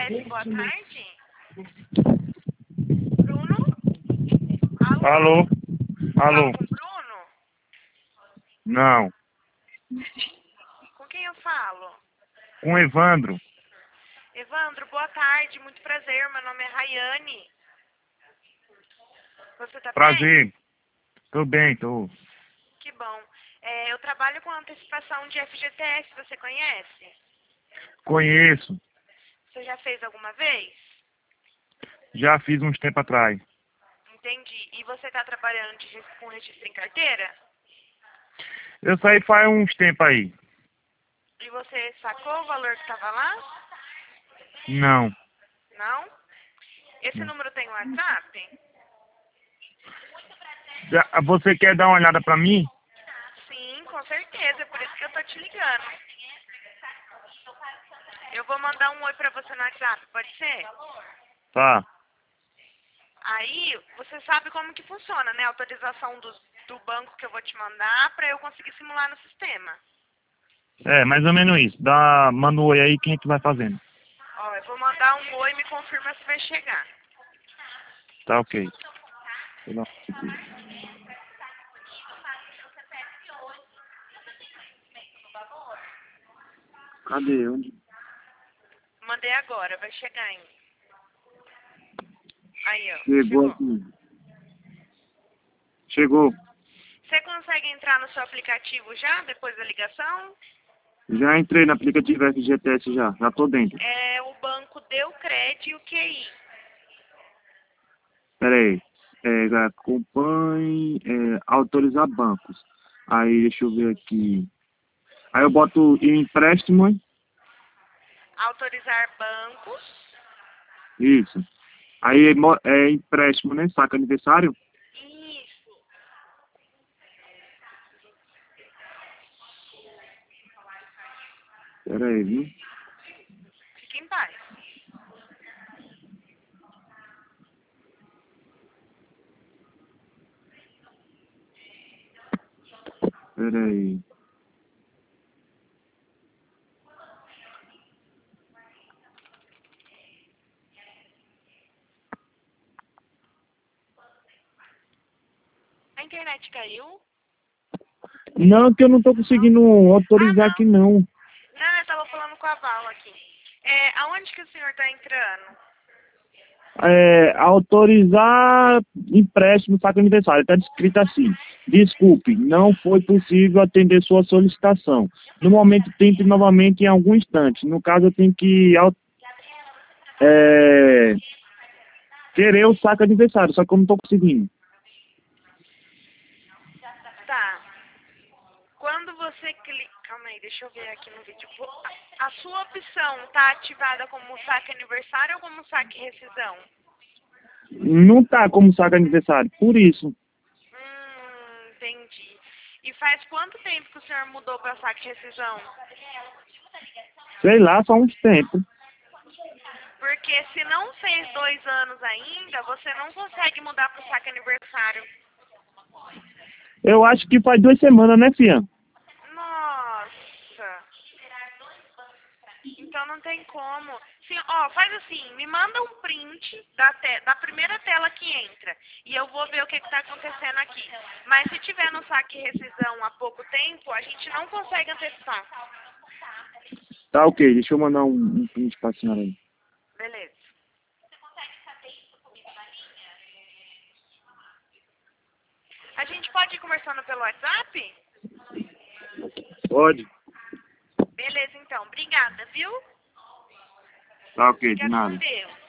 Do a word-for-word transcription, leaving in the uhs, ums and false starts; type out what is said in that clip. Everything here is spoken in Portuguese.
S, boa tarde. Bruno? Alô? Alô? Alô? Falo com o Bruno? Não. Com quem eu falo? Com o Evandro. Evandro, boa tarde, muito prazer, meu nome é Rayane. Você tá bem? Prazer. Tô bem, tô. Que bom. É, eu trabalho com antecipação de F G T S, você conhece? Conheço. Você já fez alguma vez? Já fiz uns tempo atrás. Entendi. E você tá trabalhando de, res- com registro em carteira? Eu saí faz uns tempo aí. E você sacou o valor que tava lá? Não. Não? Esse Não. número tem WhatsApp? Já- Você quer dar uma olhada pra mim? Sim, com certeza, é por isso que eu tô te ligando. Eu vou mandar um oi pra você no WhatsApp, pode ser? Tá. Aí, você sabe como que funciona, né? A autorização do, do banco que eu vou te mandar pra eu conseguir simular no sistema. É, mais ou menos isso. Dá, manda um oi aí, quem é que vai fazendo? Ó, eu vou mandar um oi e me confirma se vai chegar. Tá ok. Vou dar uma olhada. Cadê? Onde? Mandei agora, vai chegar ainda. Aí, ó, Chegou chegou. aqui. Chegou. Você consegue entrar no seu aplicativo já, depois da ligação? Já entrei no aplicativo F G T S já. Já tô dentro. É o banco Deucred e o Q I. Pera aí. É, acompanhe, é, autorizar bancos. Aí, deixa eu ver aqui. Aí eu boto empréstimo, hein? Autorizar bancos. Isso. Aí mo- é empréstimo, né? Saca aniversário? Isso. Pera aí, viu? Fique em paz. Pera aí. A internet caiu? Não, que eu não tô conseguindo Ah, autorizar aqui, não. não. Não, eu tava falando com a Val aqui. É, aonde que o senhor tá entrando? É, autorizar empréstimo saca aniversário. Está escrito assim. Desculpe, não foi possível atender sua solicitação. No momento, tente novamente em algum instante. No caso, eu tenho que au- é, querer o saco aniversário, só que eu não estou conseguindo. Tá. Quando você clica... Calma aí, deixa eu ver aqui no vídeo. Vo- A a sua opção tá ativada como saque aniversário ou como saque rescisão? Não tá como saco aniversário, por isso. Hum, entendi. E faz quanto tempo que o senhor mudou para saque rescisão? Sei lá, só uns tempos. Porque se não fez dois anos ainda, você não consegue mudar para o saque aniversário. Eu acho que faz duas semanas, né, filha? Nossa. Então não tem como. Sim, ó, faz assim, me manda um print da, te da primeira tela que entra. E eu vou ver o que está acontecendo aqui. Mas se tiver no saque rescisão há pouco tempo, a gente não consegue antecipar. Tá ok, deixa eu mandar um, um print pra senhora aí. Beleza. A gente pode ir conversando pelo WhatsApp? Pode? Beleza, então. Obrigada, viu? Tá ok, de Fica com nada. Deus.